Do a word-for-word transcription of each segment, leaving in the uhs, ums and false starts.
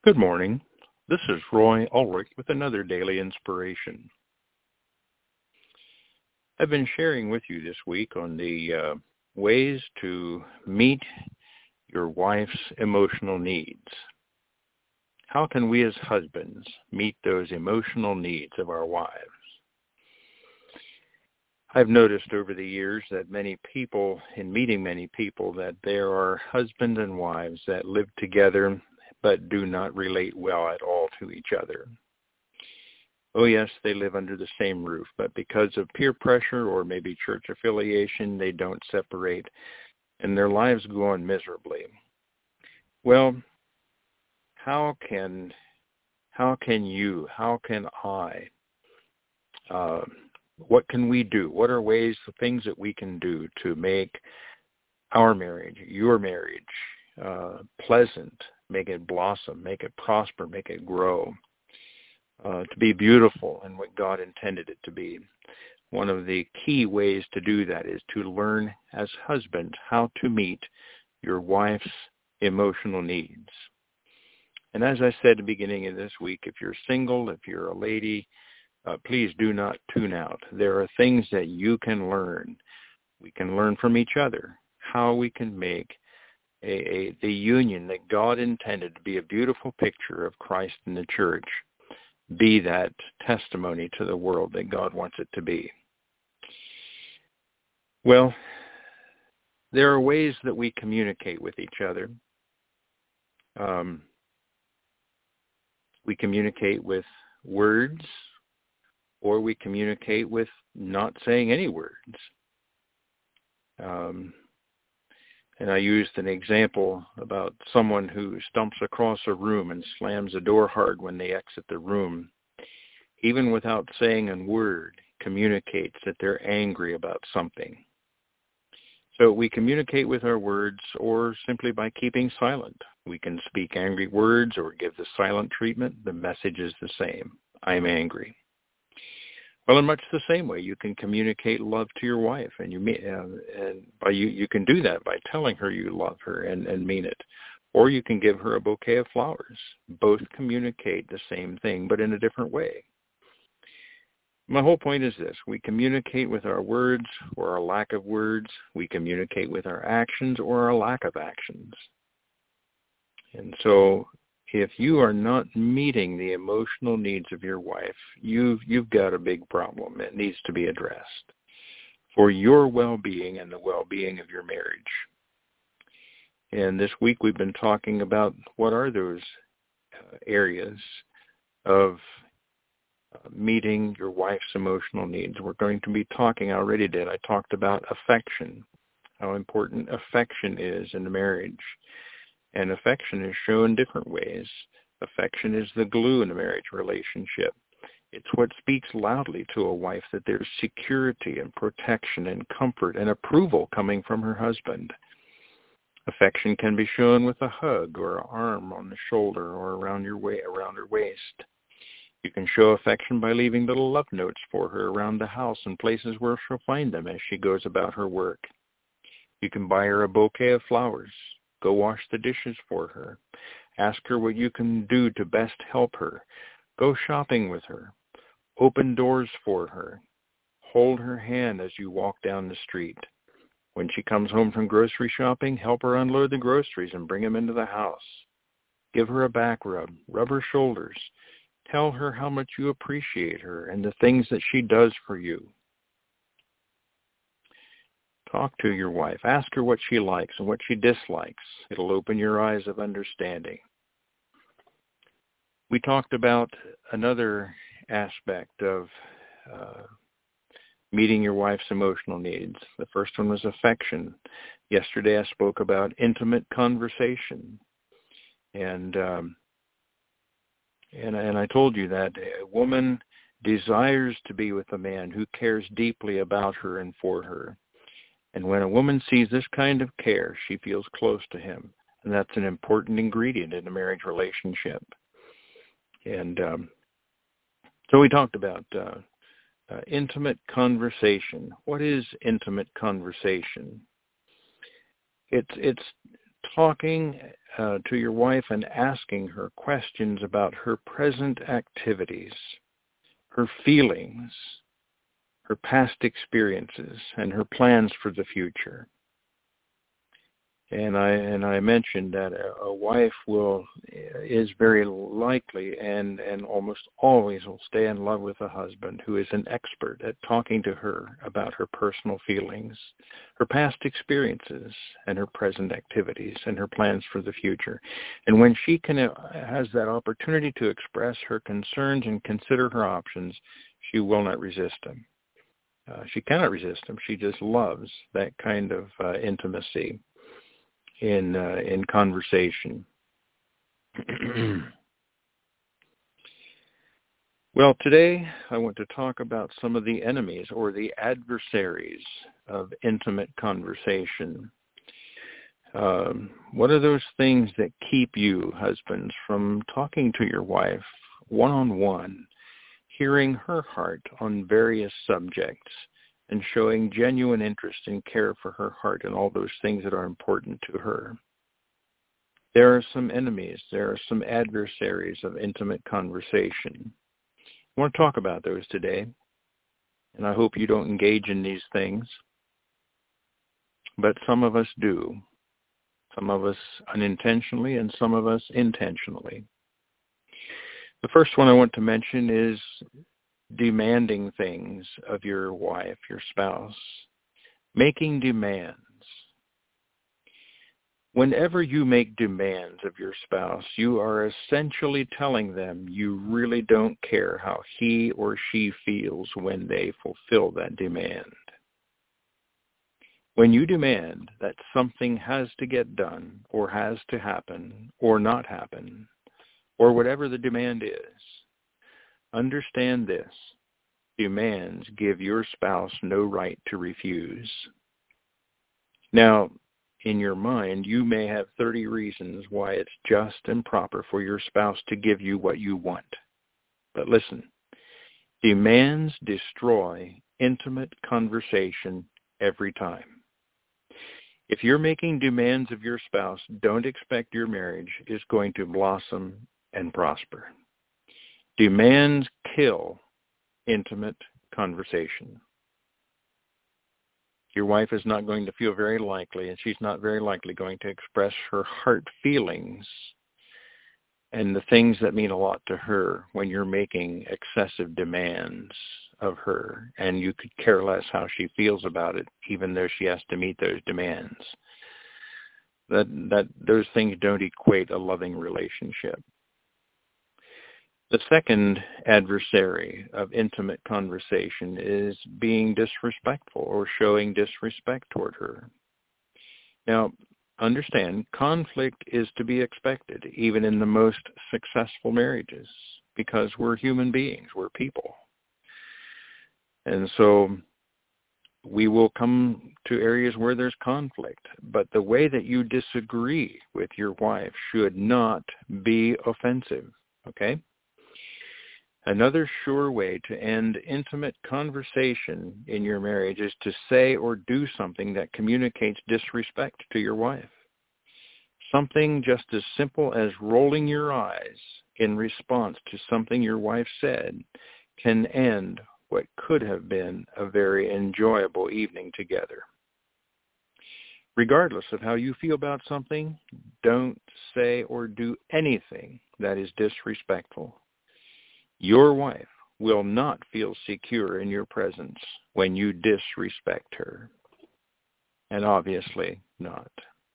Good morning. This is Roy Ulrich with another daily inspiration. I've been sharing with you this week on the uh, ways to meet your wife's emotional needs. How can we as husbands meet those emotional needs of our wives? I've noticed over the years that many people, in meeting many people, that there are husband and wives that live together but do not relate well at all to each other. Oh yes, they live under the same roof, but because of peer pressure or maybe church affiliation, they don't separate, and their lives go on miserably. Well, how can how can you, how can I, uh, what can we do? What are ways, the things that we can do to make our marriage, your marriage, uh, pleasant, make it blossom, make it prosper, make it grow, uh, to be beautiful and what God intended it to be? One of the key ways to do that is to learn as husbands how to meet your wife's emotional needs. And as I said at the beginning of this week, if you're single, if you're a lady, uh, please do not tune out. There are things that you can learn. We can learn from each other how we can make A, a, the union that God intended to be a beautiful picture of Christ in the church, be that testimony to the world that God wants it to be. Well, there are ways that we communicate with each other. Um, we communicate with words, or we communicate with not saying any words. Um, And I used an example about someone who stumps across a room and slams the door hard when they exit the room, even without saying a word, communicates that they're angry about something. So we communicate with our words or simply by keeping silent. We can speak angry words or give the silent treatment. The message is the same. I'm angry. Well, in much the same way, you can communicate love to your wife, and you mean, uh, and by you you can do that by telling her you love her and, and mean it, or you can give her a bouquet of flowers. Both communicate the same thing, but in a different way. My whole point is this: we communicate with our words or our lack of words. We communicate with our actions or our lack of actions. And so, if you are not meeting the emotional needs of your wife, you've, you've got a big problem. It needs to be addressed for your well-being and the well-being of your marriage. And this week we've been talking about what are those uh, areas of uh, meeting your wife's emotional needs. We're going to be talking, I already did, I talked about affection, how important affection is in a marriage. And affection is shown in different ways. Affection is the glue in a marriage relationship. It's what speaks loudly to a wife that there's security and protection and comfort and approval coming from her husband. Affection can be shown with a hug or an arm on the shoulder or around your way, around her waist. You can show affection by leaving little love notes for her around the house and places where she'll find them as she goes about her work. You can buy her a bouquet of flowers. Go wash the dishes for her. Ask her what you can do to best help her. Go shopping with her. Open doors for her. Hold her hand as you walk down the street. When she comes home from grocery shopping, help her unload the groceries and bring them into the house. Give her a back rub. Rub her shoulders. Tell her how much you appreciate her and the things that she does for you. Talk to your wife. Ask her what she likes and what she dislikes. It'll open your eyes of understanding. We talked about another aspect of uh, meeting your wife's emotional needs. The first one was affection. Yesterday I spoke about intimate conversation. And, um, and, and I told you that a woman desires to be with a man who cares deeply about her and for her. And when a woman sees this kind of care, she feels close to him. And that's an important ingredient in a marriage relationship. And um, so we talked about uh, uh, intimate conversation. What is intimate conversation? It's it's talking uh, to your wife and asking her questions about her present activities, her feelings, her past experiences, and her plans for the future. And I and I mentioned that a, a wife will is very likely and and almost always will stay in love with a husband who is an expert at talking to her about her personal feelings, her past experiences, and her present activities and her plans for the future. And when she can has that opportunity to express her concerns and consider her options, she will not resist them. Uh, she cannot resist them. She just loves that kind of uh, intimacy in uh, in conversation. Well, today I want to talk about some of the enemies or the adversaries of intimate conversation. Um, what are those things that keep you, husbands, from talking to your wife one-on-one, hearing her heart on various subjects, and showing genuine interest and care for her heart and all those things that are important to her? There are some enemies. There are some adversaries of intimate conversation. I want to talk about those today, and I hope you don't engage in these things, but some of us do. Some of us unintentionally and some of us intentionally. The first one I want to mention is demanding things of your wife, your spouse, making demands. Whenever you make demands of your spouse, you are essentially telling them you really don't care how he or she feels when they fulfill that demand. When you demand that something has to get done or has to happen or not happen, or whatever the demand is, understand this: demands give your spouse no right to refuse. Now, in your mind, you may have thirty reasons why it's just and proper for your spouse to give you what you want. But listen, demands destroy intimate conversation every time. If you're making demands of your spouse, don't expect your marriage is going to blossom and prosper. Demands kill intimate conversation. Your wife is not going to feel very likely, and she's not very likely going to express her heart feelings and the things that mean a lot to her when you're making excessive demands of her, and you could care less how she feels about it, even though she has to meet those demands. That that those things don't equate a loving relationship. The second adversary of intimate conversation is being disrespectful or showing disrespect toward her. Now, understand, conflict is to be expected, even in the most successful marriages, because we're human beings, we're people. And so we will come to areas where there's conflict, but the way that you disagree with your wife should not be offensive, okay? Another sure way to end intimate conversation in your marriage is to say or do something that communicates disrespect to your wife. Something just as simple as rolling your eyes in response to something your wife said can end what could have been a very enjoyable evening together. Regardless of how you feel about something, don't say or do anything that is disrespectful. Your wife will not feel secure in your presence when you disrespect her, and obviously not.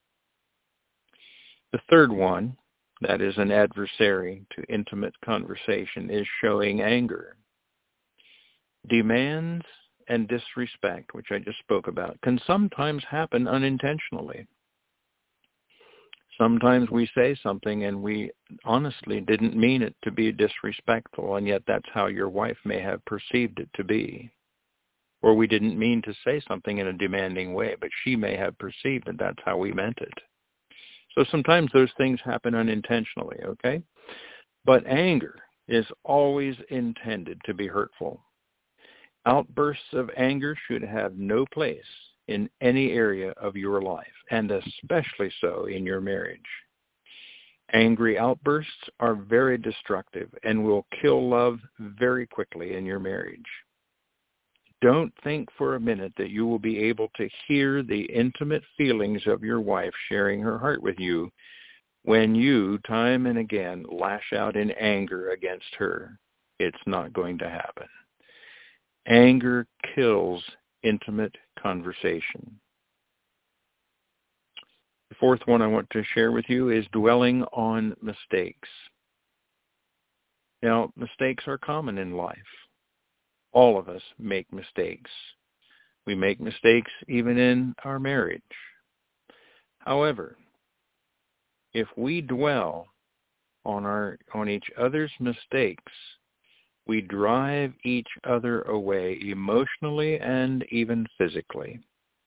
The third one, that is an adversary to intimate conversation, is showing anger. Demands and disrespect, which I just spoke about, can sometimes happen unintentionally. Sometimes we say something and we honestly didn't mean it to be disrespectful, and yet that's how your wife may have perceived it to be. Or we didn't mean to say something in a demanding way, but she may have perceived that that's how we meant it. So sometimes those things happen unintentionally, okay? But anger is always intended to be hurtful. Outbursts of anger should have no place in any area of your life, and especially so in your marriage. Angry outbursts are very destructive and will kill love very quickly in your marriage. Don't think for a minute that you will be able to hear the intimate feelings of your wife sharing her heart with you when you, time and again, lash out in anger against her. It's not going to happen. Anger kills intimate conversation. The fourth one I want to share with you is dwelling on mistakes. Now, mistakes are common in life. All of us make mistakes. We make mistakes even in our marriage. However, if we dwell on our on each other's mistakes, we drive each other away emotionally and even physically.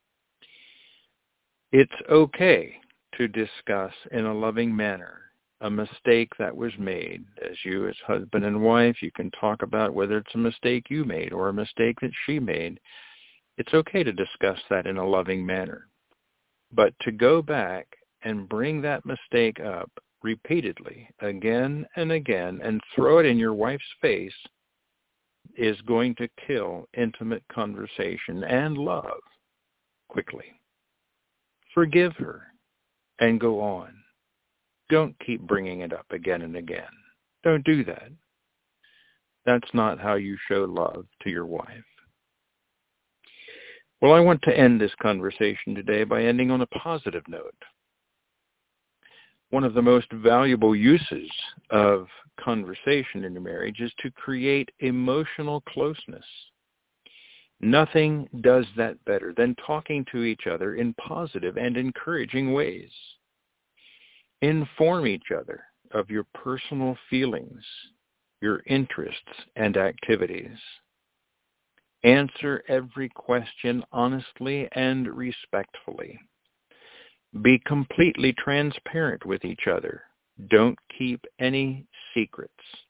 It's okay to discuss in a loving manner a mistake that was made. As you, as husband and wife, you can talk about whether it's a mistake you made or a mistake that she made. It's okay to discuss that in a loving manner. But to go back and bring that mistake up repeatedly, again and again, and throw it in your wife's face is going to kill intimate conversation and love quickly. Forgive her and go on. Don't keep bringing it up again and again. Don't do that. That's not how you show love to your wife. Well, I want to end this conversation today by ending on a positive note. One of the most valuable uses of conversation in a marriage is to create emotional closeness. Nothing does that better than talking to each other in positive and encouraging ways. Inform each other of your personal feelings, your interests and activities. Answer every question honestly and respectfully. Be completely transparent with each other. Don't keep any secrets.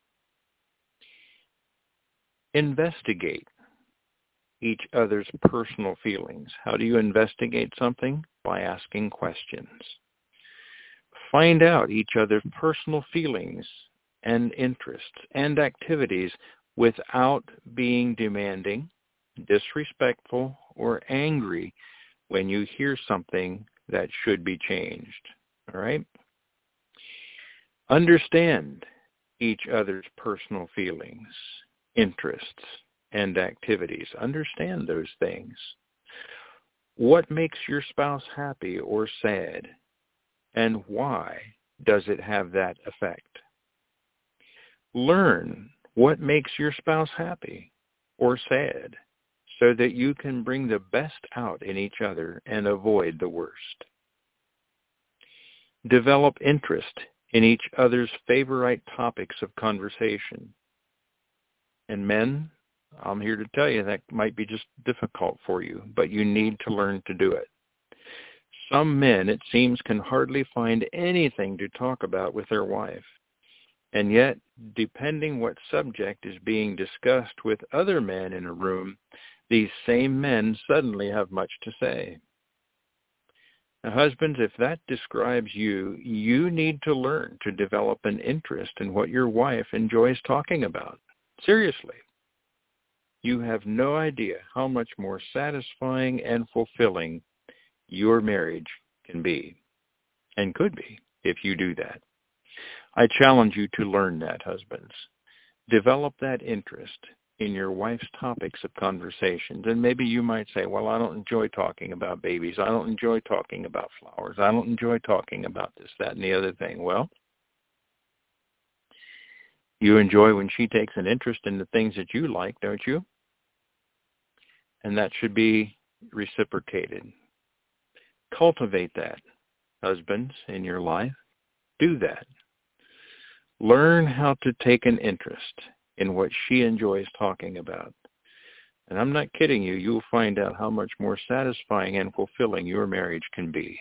Investigate each other's personal feelings. How do you investigate something? By asking questions. Find out each other's personal feelings and interests and activities without being demanding, disrespectful, or angry when you hear something that should be changed. All right? Understand each other's personal feelings, interests, and activities. Understand those things. What makes your spouse happy or sad? And why does it have that effect? Learn what makes your spouse happy or sad so that you can bring the best out in each other and avoid the worst. Develop interest in each other's favorite topics of conversation. And men, I'm here to tell you that might be just difficult for you, but you need to learn to do it. Some men, it seems, can hardly find anything to talk about with their wife. And yet, depending what subject is being discussed with other men in a room, these same men suddenly have much to say. Now, husbands, if that describes you, you need to learn to develop an interest in what your wife enjoys talking about. Seriously. You have no idea how much more satisfying and fulfilling your marriage can be and could be if you do that. I challenge you to learn that, husbands. Develop that interest in your wife's topics of conversations. And maybe you might say, well, I don't enjoy talking about babies. I don't enjoy talking about flowers. I don't enjoy talking about this, that, and the other thing. Well, you enjoy when she takes an interest in the things that you like, don't you? And that should be reciprocated. Cultivate that, husbands, in your life. Do that. Learn how to take an interest in what she enjoys talking about. And I'm not kidding you. You'll find out how much more satisfying and fulfilling your marriage can be.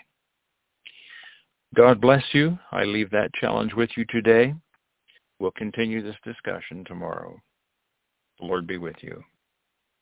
God bless you. I leave that challenge with you today. We'll continue this discussion tomorrow. The Lord be with you.